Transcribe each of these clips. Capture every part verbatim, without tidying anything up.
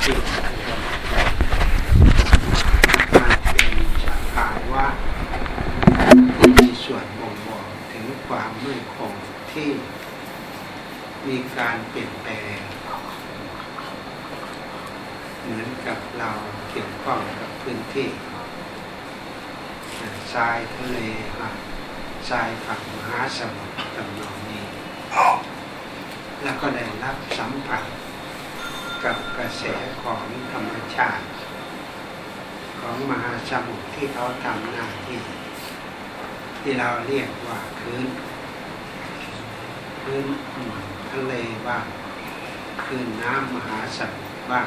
จิตมันเป็นสภาวะที่มีส่วนบ่งบอกถึงความมั่นคงที่มีการเปลี่ยนแปลงเหมือนกับเราเกี่ยวข้องกับพื้นที่ทรายทะเลทรายฝั่งมหาสมุทรตำนองนี้แล้วก็ได้รับสัมผัสกับกระแสของธรรมชาติของมหาสมุทรที่เขาทำหน้าที่ที่เราเรียกว่าพื้นพื้นทะเลบ้างพื้นน้ำมหาสมุทรบ้าง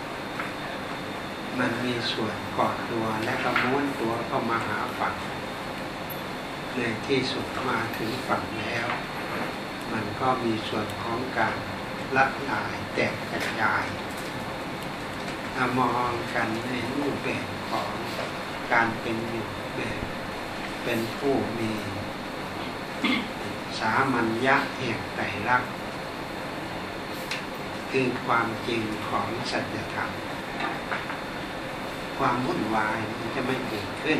มันมีส่วนเกาะตัวและก็ม้วนตัวเข้ามาหาฝั่งในที่สุดมาถึงฝั่งแล้วมันก็มีส่วนของการละลายแตกกระจายถ้ามองกันในรูปแบบของการเป็นอยู่แบบเป็นผู้มีสามัญญะแห่งไตรลักษณ์คือความจริงของสัจธรรมความวุ่นวายมันจะไม่เกิดขึ้น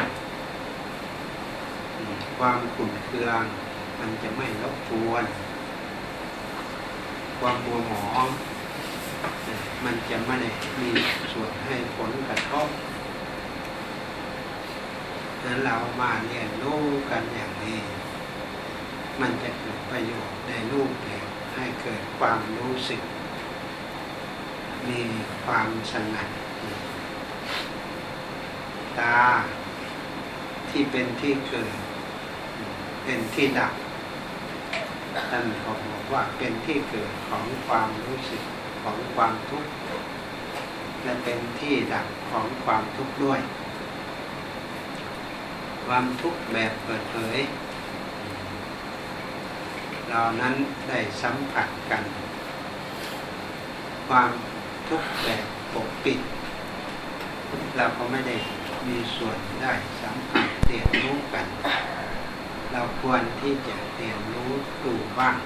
ความขุ่นเคืองมันจะไม่รบกวนความมัวหมองมันจะไม่ได้มีส่วนให้ผลกระทบนั้นเรามาเรียนรู้กันอย่างนี้มันจะเกิดประโยชน์ในรูปแบบให้เกิดความรู้สึกมีความสงัดตาที่เป็นที่เกิดเป็นที่ดับท่านเขาบอกว่าเป็นที่เกิดของความรู้สึกของความทุกข์และเป็นที่ดับของความทุกข์ด้วยความทุกข์แบบเปิดเผยเรานั้นได้สัมผัสกันความทุกข์แบบปกปิดเราก็ไม่ได้มีส่วนได้สัมผัสเรียนรู้กันเราควรที่จะเรียนรู้ดูบ้าง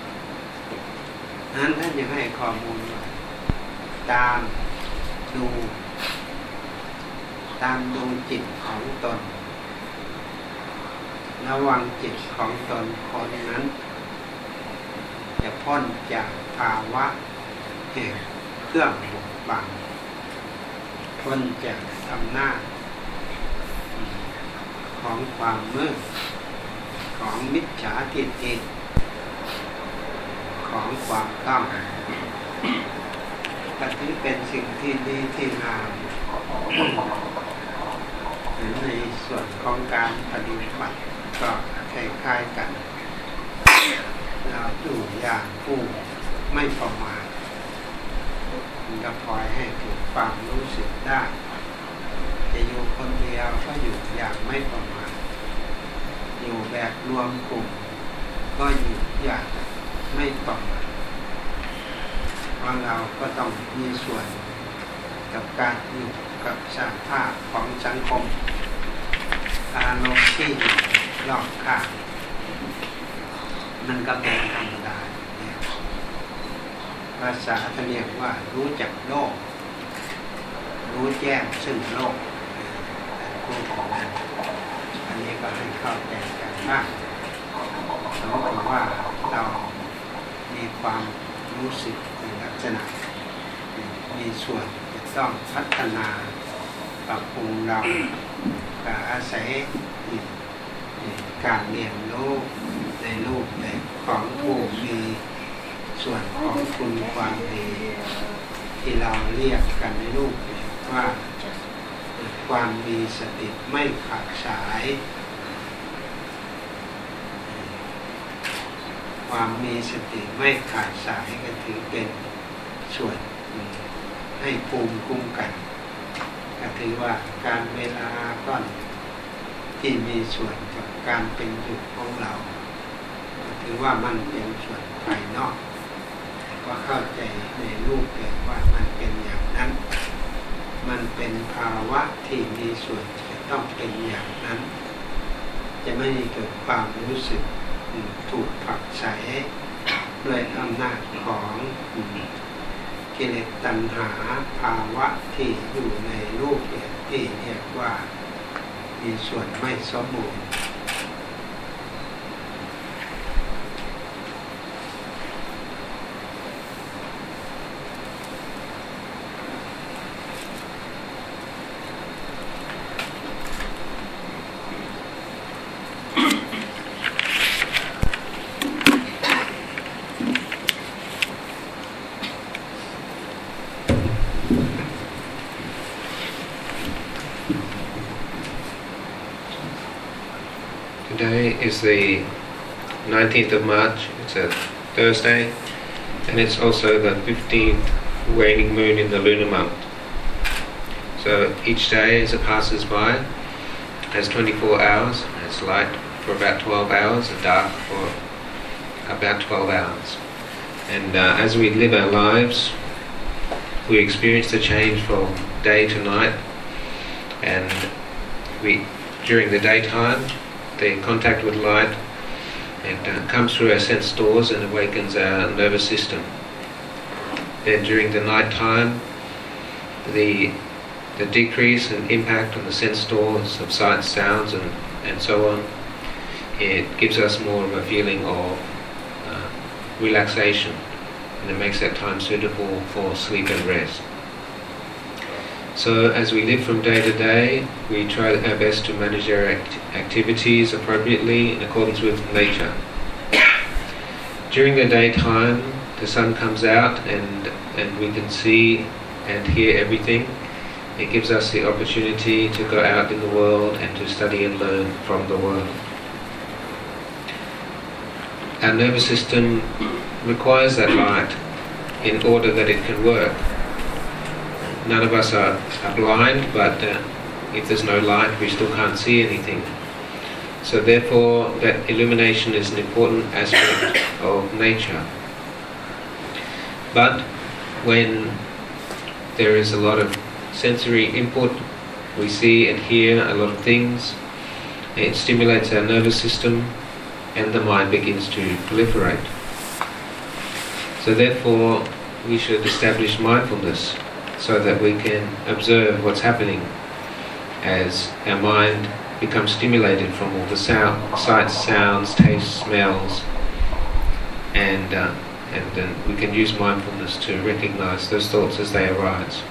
นั้นท่านยังให้ข้อมูลตามดูตามดูจิตของตนระวังจิตของตนคนนั้นจะพ้นจากภาวะแห่งเครื่องบดบังพ้นจากอำนาจของความมืดของมิจฉาทิฏฐิของความต้องก็ถือเป็นสิ่งที่ดีที่งามในส่วนของการปฏิบัติก็คล้ายๆกันเราดูอย่างผู้ไม่ประมาทก็พลอยให้เกิดความรู้สึกได้จะอยู่คนเดียวก็อยู่อย่างไม่ประมาทอยู่แบบรวมกลุ่มก็อยู่อย่างไม่ประมาทเพราะเราก็ต้องมีส่วนกับการอยู่กับสภาพของสังคมอารมณ์ที่รอบข้างมันก็เป็นธรรมดาภาษาเขาเรียกว่ารู้จักโลกรู้แจ้งซึ่งโลกคู่ของนั้นอันนี้ก็ให้เข้าใจกันมากสมมติว่าเรามีความรู้สึกในลักษณะมีส่วนจะต้องพัฒนาปรับปรุงเราก็อาศัยการเรียนรู้ในรูปแบบของผู้มีส่วนของคุณความดีที่เราเรียกกันในรูปแบบว่าความมีสติไม่ขาดสายความมีสติไม่ขาดสายก็ถือเป็นส่วนให้ภูมิคุ้มกันก็ถือว่าการเวลาก้อนที่มีส่วนกับการเป็นอยู่ของเราถือว่ามันเป็นส่วนภายนอกก็เข้าใจในรูปแบบว่ามันเป็นอย่างนั้นมันเป็นภาวะที่มีส่วนจะต้องเป็นอย่างนั้นจะไม่เกิดความรู้สึกถูกผลักไสด้วยอำนาจของ กิกิเลสตัณหาภาวะที่อยู่ในรูปแบบที่เรียกว่ามีส่วนไม่สมบูรณ์ Today is the nineteenth of March, it's a Thursday, and it's also the fifteenth waning moon in the lunar month. So each day as it passes by has twenty-four hours, and it's light for about twelve hours and dark for about twelve hours. And uh, as we live our lives, we experience the change from day to night, and we, during the daytime, the contact with light, it uh, comes through our sense doors and awakens our nervous system. Then during the night time, the the decrease and impact on the sense doors of sights, sounds and, and so on, it gives us more of a feeling of uh, relaxation, and it makes that time suitable for sleep and rest. So as we live from day to day, we try our best to manage our act activities appropriately in accordance with nature. During the daytime, the sun comes out and, and we can see and hear everything. It gives us the opportunity to go out in the world and to study and learn from the world. Our nervous system requires that light in order that it can work. None of us are, are blind, but uh, if there's no light, we still can't see anything. So therefore, that illumination is an important aspect of nature. But when there is a lot of sensory input, we see and hear a lot of things, it stimulates our nervous system and the mind begins to proliferate. So therefore, we should establish mindfulness so that we can observe what's happening as our mind becomes stimulated from all the sound, sights, sounds, tastes, smells, and uh, and then we can use mindfulness to recognize those thoughts as they arise.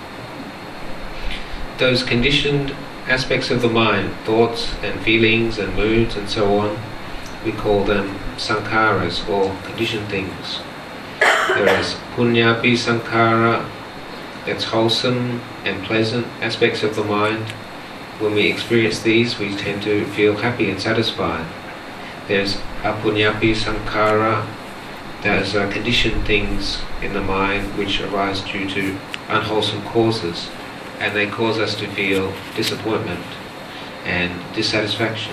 Those conditioned aspects of the mind, thoughts and feelings and moods and so on, we call them sankharas, or conditioned things. There is punyapi sankhara, that's wholesome and pleasant aspects of the mind. When we experience these, we tend to feel happy and satisfied. There's apunyapi sankhara, those are conditioned things in the mind which arise due to unwholesome causes, and they cause us to feel disappointment and dissatisfaction.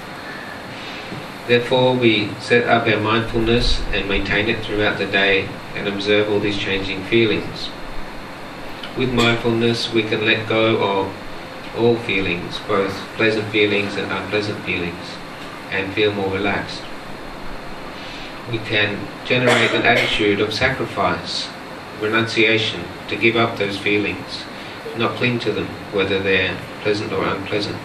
Therefore, we set up our mindfulness and maintain it throughout the day and observe all these changing feelings. With mindfulness, we can let go of all feelings, both pleasant feelings and unpleasant feelings, and feel more relaxed. We can generate an attitude of sacrifice, renunciation, to give up those feelings, not cling to them, whether they're pleasant or unpleasant.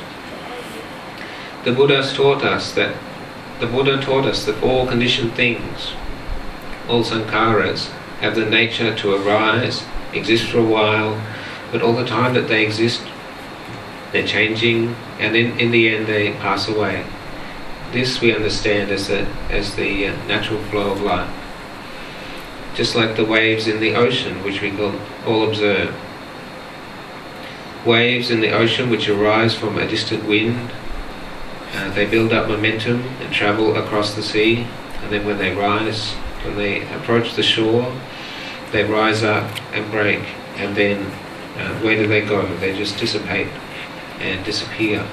The Buddhas taught us that the Buddha taught us that all conditioned things, all sankharas, have the nature to arise, exist for a while, but all the time that they exist, they're changing, and in, in the end they pass away. This we understand as the, as the uh, natural flow of life. Just like the waves in the ocean, which we all, all observe. Waves in the ocean which arise from a distant wind, uh, they build up momentum and travel across the sea, and then when they rise, when they approach the shore, they rise up and break, and then uh, where do they go? They just dissipate and disappear.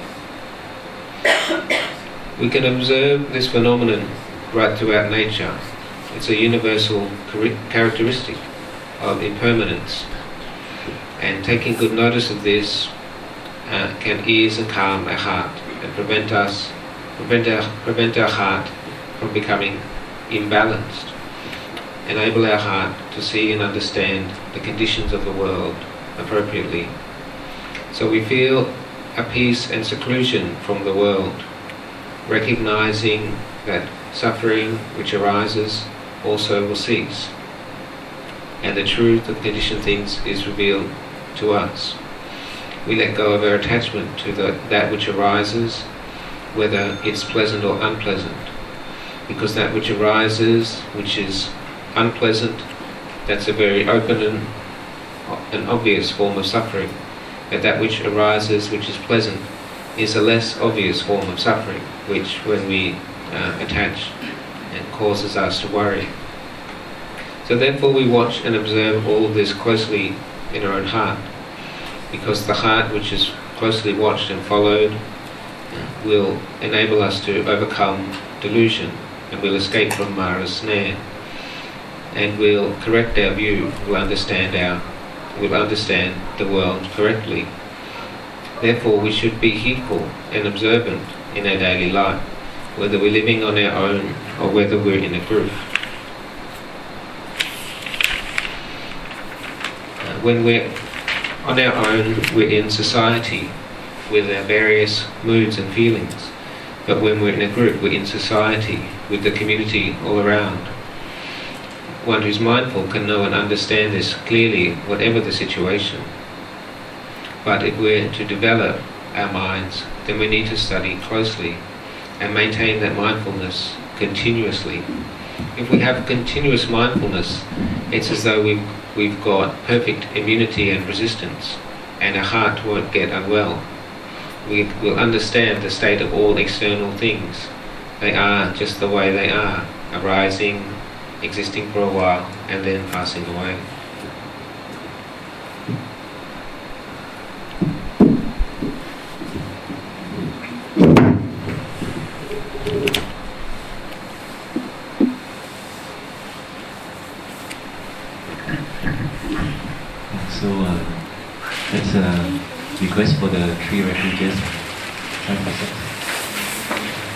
We can observe this phenomenon right throughout nature. It's a universal characteristic of impermanence, and taking good notice of this uh, can ease and calm our heart and prevent us, prevent our, prevent our heart from becoming imbalanced. enable our heart to see and understand the conditions of the world appropriately. So we feel a peace and seclusion from the world, recognizing that suffering which arises also will cease, and the truth of conditioned things is revealed to us. We let go of our attachment to the, that which arises, whether it's pleasant or unpleasant, because that which arises, which is unpleasant, that's a very open and an obvious form of suffering. That that which arises, which is pleasant, is a less obvious form of suffering, which when we uh, attach, it causes us to worry. So therefore we watch and observe all of this closely in our own heart, because the heart which is closely watched and followed will enable us to overcome delusion, and we'll escape from Mara's snare, and we'll correct our view, we'll understand our, we'll understand the world correctly. Therefore we should be heedful and observant in our daily life, whether we're living on our own or whether we're in a group. Uh, when we're on our own, we're in society with our various moods and feelings, but when we're in a group, we're in society with the community all around. One who's mindful can know and understand this clearly, whatever the situation. But if we're to develop our minds, then we need to study closely and maintain that mindfulness continuously. If we have continuous mindfulness, it's as though we've, we've got perfect immunity and resistance, and our heart won't get unwell. We will understand the state of all external things. They are just the way they are, arising, existing for a while, and then passing away. So uh, that's a request for the three refugees.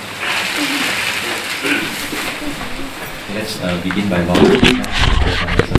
Let's uh, begin by volunteering.